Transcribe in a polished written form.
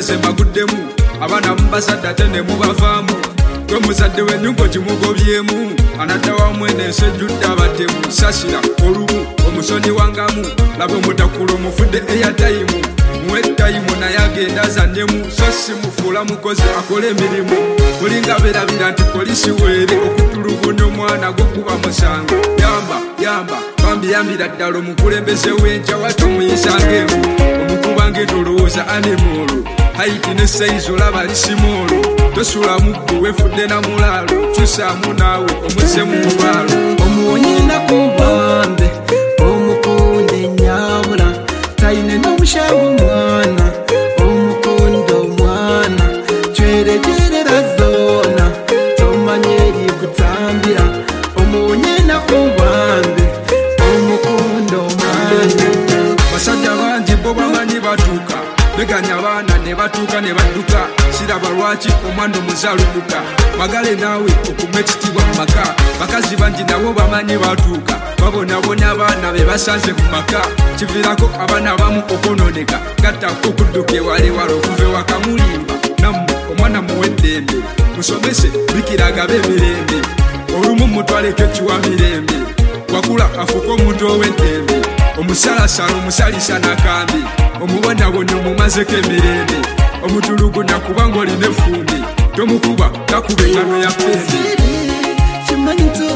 mukoze maguddemu abana mubasada tene mubavaamu gwe muzadde w'ennyungo gimugobyemu anadda wamwene ensejjudde abatemu sasira olumu omusoni wangamu laba omutakulu omufudde eyatayimu muwe tayimu naye agenda zannemu so si mufuula mukozi akole emirimu mulinga beerabira nti polisi weere okutulugunya omwana gwokuba musango yamba bambiyambira ddala omukulembeze w'enkya watomuyisangemu omukuba ng'etolowooza anemoolo haiti ne saizi olaba lisimoolo tosula muggu wefudde na mulaalo kyusaamu naawe omuzze mu mubaalo omuwonyenda ku bambe omukunde nyabula tayine n'omushangu mwana omukunde omwana tweregerera zoona tomanye eri kutambira omuwonyenda ku bambe omukunde omwana basajja bangi bo bamanyi batuuka beganya abaana ne batuuka ne badduka siraba lwaki omwana omuzaalukuka magale naawe okuma ekitibwa mu maka bakazi bangi nabo bamanyi batuuka babonabonya abaana be basanze mu maka kiviirako abaana abamu okwononeka gattako okudduka ewalewala okuva ewaka mulimba nammwe omwana muweddembe musomese bikiraga b'emirembe olumu mutwaleko ekiwa mirembe wakula afuuka omuntu ow'eddembe omusalasala omusalisa n'akambi omubonabona omumazeko emirembe omutulugunya kubanga olina effumbi tomukuba takuba engano ya pembe